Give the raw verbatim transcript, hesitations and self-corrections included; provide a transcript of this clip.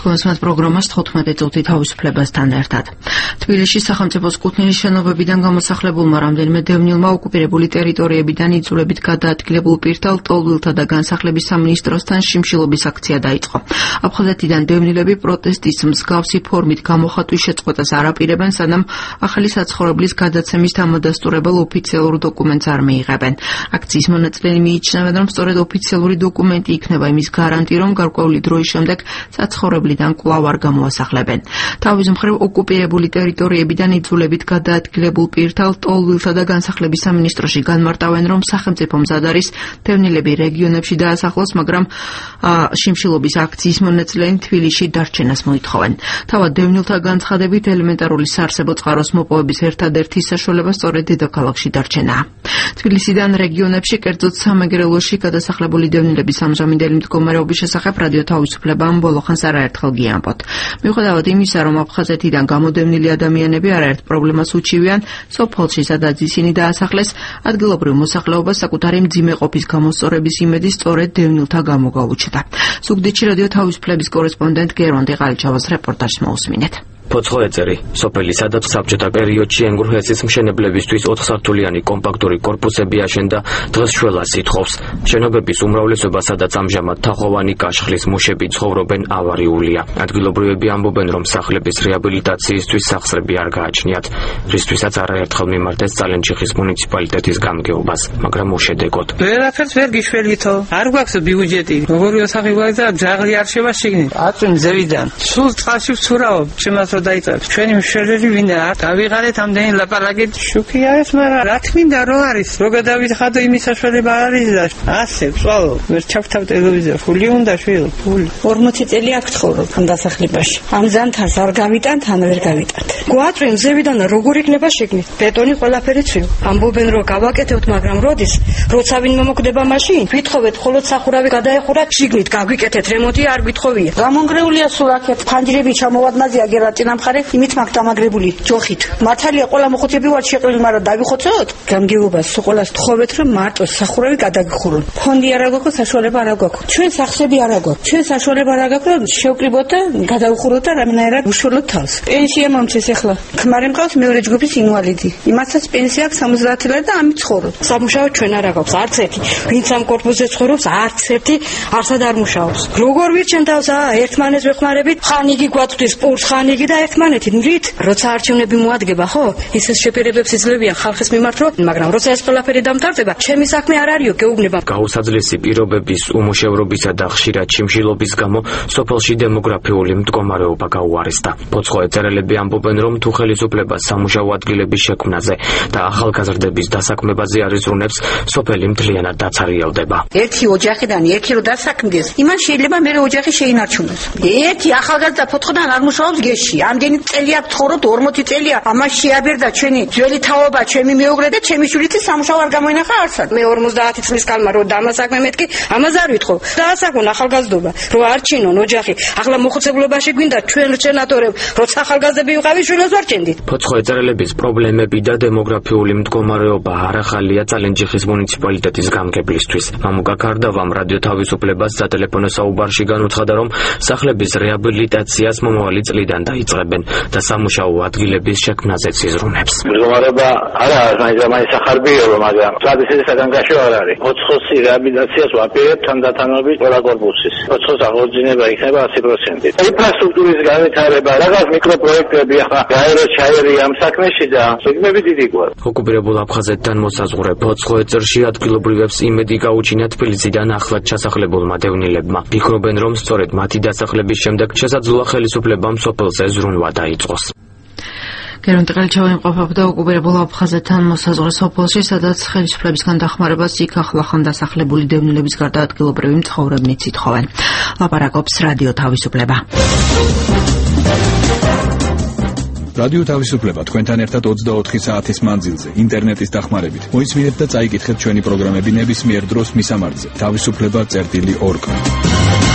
თქვენს პროგრამას თხუთმეტი წუთი თავისუფლებასთან ერთად. თბილისში სახელმწიფოს კუთვნილის შენობებიდან გამოსახლებულმა რამდენიმე დევნილმა ოკუპირებული ტერიტორიებიდან იძულებით გადაადგილებულ პირთა ლტოლვილთა და განსახლების სამინისტროსთან შიმშილობის აქცია დაიწყო. აფხაზეთიდან დევნილები პროტესტის მსგავსი ფორმით გამოხატვის შეწყვეტას არ აპირებენ, სანამ ახალი საცხოვრებლის გადაცემის დამადასტურებელ ოფიციალურ დოკუმენტს არ მიიღებენ. აქციის მონაწილეები მიიჩნევენ, რომ სწორედ ოფიციალური დოკუმენტი იქნება იმის გარანტი, რომ გარკვეული დროის შემდეგ საცხოვრებლიდან კვლავ არ გამოასახლებენ. თავის მხრივ ოკუპირებული ტერიტორიებიდან იძულებით გადაადგილებულ პირთა ლტოლვილთა და განსახლების სამინისტროში განმარტავენ, რომ სახელმწიფო მზად არის დევნილები რეგიონებში დაასახლოს, მაგრამ შიმშილობის აქციის მონაწილეები თბილისში დარჩენას მოითხოვენ. თავად დევნილთა განცხადებით ელემენტარული საარსებო წყაროს მოპოვების ერთადერთი საშუალება სწორედ დედაქალაქში დარჩენაა. თბილისიდან რეგიონებში, კერძოდ სამეგრელოში გადასახლებული დევნილების ამჟამინდელი მდგომარეობის შესახებ რადიო თავისუფლებამ ბოლოხანს არაერთხელ გიამბოთ. მიუხედავად იმისა, რომ აფხაზეთიდან გამოდევნილი ადამიანები არაერთ პრობლემას უჩივიან, სოფელში, სადაც ისინი დაასახლეს, ადგილობრივ მოსახლეობას საკუთარი მძიმე ყოფის გამოსწორების იმედი სწორედ დევნილთა გამო გაუჩნდა. ზუგდიდში რადიო თავისუფლების კორესპონდენტ გერმანტი ყალიჩავას რეპორტაჟს მოусმინეთ. ფოცხოეწერი, სოფელი, სადაც საბჭოთა პერიოდში ენგურჰესის მშენებლებისთვის ოთხსართულიანი კომპაქტური კორპუსები აშენდა, დღეს შველას ითხოვს. შენობების უმრავლესობა, სადაც ამჟამად თაღოვანი კაშხლის მუშები ცხოვრობენ, ავარიულია. ადგილობრივები ამბობენ, რომ სახლების რეაბილიტაციისთვის სახსრები არ გააჩნიათ, რისთვისაც არაერთხელ მიმართეს წალენჯიხის მუნიციპალიტეტის გამგეობას, მაგრამ უშედეგოდ. ვერაფერს ვერ გიშველითო, არ გვაქვს ბიუჯეტი, როგორი ოთახი გვაქვს და ძაღლი არ შევა შიგნით. აწვენ ზევიდან. სულ წყალში ვცურავ, შემას დაიწყებს. ჩვენი მშველელი ვინდა? დავიღალეთ ამდენი ლაპარაკით. შუქი არის, მაგრამ რა თქმინდა რო არის? რო გადავიხადო იმის საშუალება არ არის და ასე ვწვალო. ვერ ჩავთავ ტელევიზორს. ფული უნდა შვილო, ფული. ორმოცი წელი აქ ცხოვრობ ამ დასახლებაში. ამ ზამთარს არ გავიტანთ, ან ვერ გავიტანთ. გვაწვენ ზევიდან როგორ იქნება შეგნით? ბეტონი ყველაფერი ცივ. ამბობენ რომ გავაკეთებთ, მაგრამ როდის? როცა ვინ მომკვდება მაშინ? ვითხოვეთ, ხოლოდ სახურავი გადაეხურათ შიგნით, გაგვიკეთეთ რემონტი არ გვითხოვია. გამონგრეულია სულ აქეთ. ფანჯრები ჩამოვადნაზე აგერატი ნამხარე იმით მაგ დამაგრებული ჯოხით. მართალია ყველა მოხუცები ვარ შეყრილი, მაგრამ დავიხოცოთ? გამგეობას სულ თხოვეთ, რომ მარტო სახურავი გადაგიხურონ. ფონდი არ აქვს, საშუალება არ აქვს. ჩვენ სახსრები არ აქვს. ჩვენ საშუალება არ აქვს, რომ შევკრიბოთ და გადავიხუროთ და რამენერად უშველოთ თავს. პენსია მომწეს ახლა. ქმარი მყავს მეორე ჯგუფის ინვალიდი. იმასაც პენსია აქვს სამოცდაათი ლარი და ამით ცხოვრობ. სამუშაო ჩვენ არ აქვს არც ერთი. ვინც ამ კორპუსზე ცხოვრობს, არც ერთი არსად არ მუშაობს. როგორ ვირჩენ თავს? აა ერთმანეთს ვეხმარებით, ხან იგი გვაწვდის პურს, ხან იგი და ერთმანეთით მრით, როცა არჩევნები მოადგება, ხო? ისეს შეფერებებს იძლევიან ხალხის მიმართ, მაგრამ როცა ეს ყველაფერი დამთავრდება, ჩემი საქმე არ არისო, გეუბნება. გაუსაძლესი პირობების, უმუშევრობისა და ხშირად შიმშილობის გამო სოფელში დემოგრაფიული მდგომარეობა გაუარესდა. ფოცხოეწერელები ამბობენ, რომ თუ ხელისუფლება სამუშაო ადგილების შექმნაზე და ახალგაზრდების დასაქმებაზე არ იზრუნებს, სოფელი მთლიანად დაცარიელდება. ერთი ოჯახიდან ერთი რო დასაქმდეს, იმან შეიძლება მეორე ოჯახი შეინარჩუნოს. ერთი ახალგაზრდა ფოცხოდან არ მუშაობს გეში. ამდენი წელია ცხოვრობთ, ორმოცი წელია. ამას შეაბერდა ჩვენი ძველი თაობა, ჩემი მეუღლე და ჩემი შვილიც სამუშაო არ გამოინახა არსად. მე ორმოცდაათი წლის კალმა რო დამასაქმე მეთქი, ამას არ ვითხოვ. დაასაქმონ ახალგაზრდობა, რო არჩინონ ოჯახი. ახლა მოხუცებულობაში გვინდა ჩვენ სენატორები, როცა ახალგაზრდები ვიყავით, შვილებს ვარჩენდით. ფოცხოეწერელების პრობლემები და დემოგრაფიული მდგომარეობა არ ახალია წალენჯიხის მუნიციპალიტეტის გამგებლისთვის. მამუკა კარდავამ რადიო თავისუფლებას სატელეფონო საუბარში განუცხადა, რომ სახლების რეაბილიტაციას მომავალი წლიდან დაიწყებენ და სამუშაო ადგილების შექმნაზეც იზრუნებს. მდგომარეობა არა მაინც ახარბიელო, მაგრამ ტრადიციისგან გაშო არ არის. ოცხოსი რეაბილიტაციას ვაპირებთ თანდათანობით ყველა კორპუსის. ოცხოს აღორძინება იქნება ასი პროცენტი. ინფრასტრუქტურის განვითარება, რაღაც მიკროპროექტები ახლა გაეროს ჩაერია ამ საქმეში და სიგნები დიდი გვაქვს. ოკუპირებულ აფხაზეთთან მოსაზღვრე ფოცხოეწერში ადგილობრივებს იმედი გაუჩინათ თბილისიდან ახლად ჩასახლებულმა დევნილებმა. ფიქრობენ, რომ სწორედ მათი დასახლების შემდეგ შესაძლოა ხელისუფლებამ სოფელზე ზრუნვა დაიწყოს. გერმანტი ყალიჩავა იმყოფებოდა ოკუპირებულ აფხაზეთთან მოსაზღვრე სოფელში, სადაც ხელისუფლებისგან დახმარებას იქ ახლახან დასახლებული დევნილების გარდა ადგილობრივი მცხოვრებნიც ითხოვენ. ლაპარაკობს რადიო თავისუფლება. რადიო თავისუფლება თქვენთან ერთად ოცდაოთხი საათის მანძილზე ინტერნეტის დახმარებით. მოისმინეთ და წაიკითხეთ ჩვენი პროგრამები ნებისმიერ დროს მისამართზე. თავისუფლება წერტილი ორ.